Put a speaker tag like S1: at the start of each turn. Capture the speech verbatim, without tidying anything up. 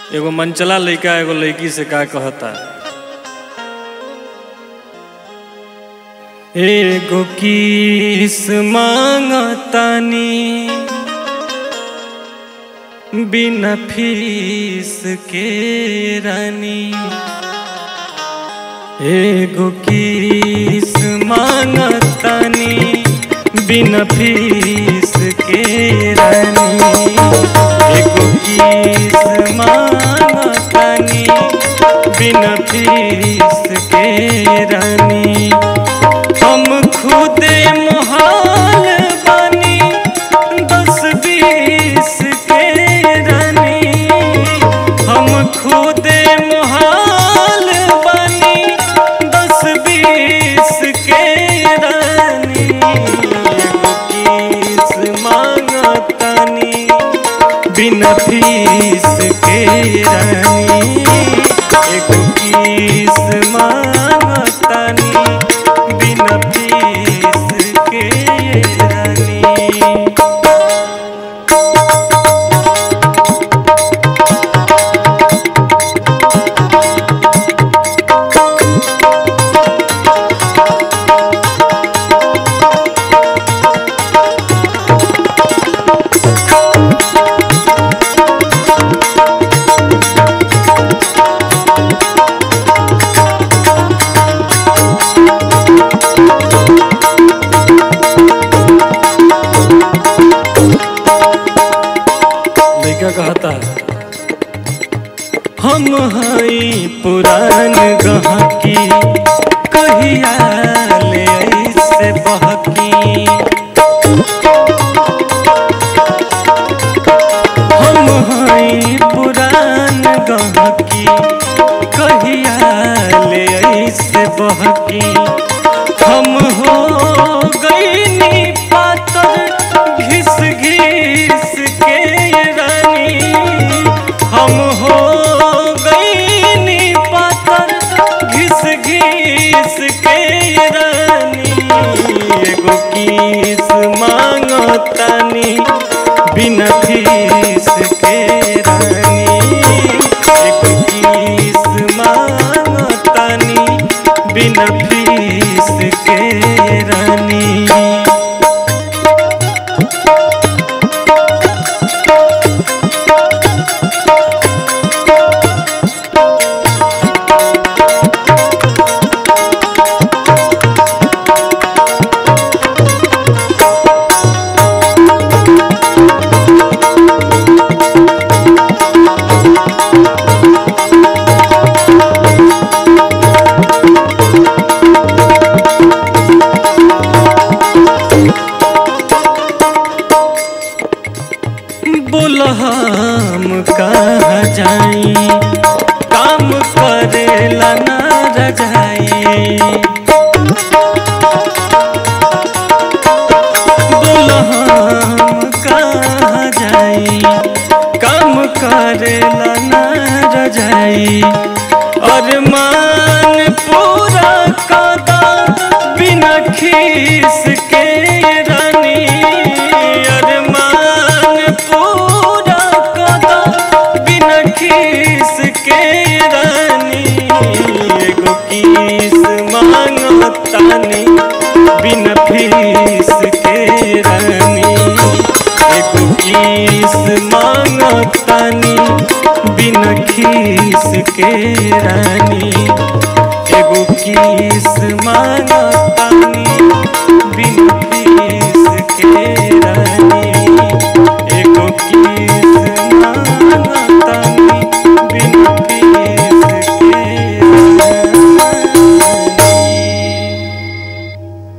S1: एगो मनचला लइका एगो लड़की से का कहता, एगो किस मांगतानी बिना फीस के रानी, एगो किस मांगतानी बिना फीस के रानी, एगो किस मांगतानी बिना फीस के रानी। हम खुदे मुहाल बनी दस बीस के रानी, हम खुदे मुहाल बनी दस बीस के रानी, एगो किस मांगतानी बिना फीस के रानी, एगो किस मांगतानी बिना फीस के रानी। लइका कहता, हम हई पुरान गहकी कहिया ले ऐसे बहकी, हम हई पुरान गहकी कहिया ले ऐसे बहकी, हम हो गईनी पातर घिस घिस के रानी, हम हो गईनी पातर घिस घिस के रानी, एगो किस मांगतानी बिना फीस के रानी, एगो किस मांगतानी बिना फीस के रानी। बोल हम कहाँ जाई काम करेला ना रजाई, बोल हम कहाँ जाई काम करेला ना रजाई, और मान पूरा कदा बिना खीस के रानी, और मान पूरा कदा बिना खीस के रानी, एगो किस मांगतानी बिना फीस के रानी, एगो किस मांगतानी बिना खीस के रानी, एगो किस मांग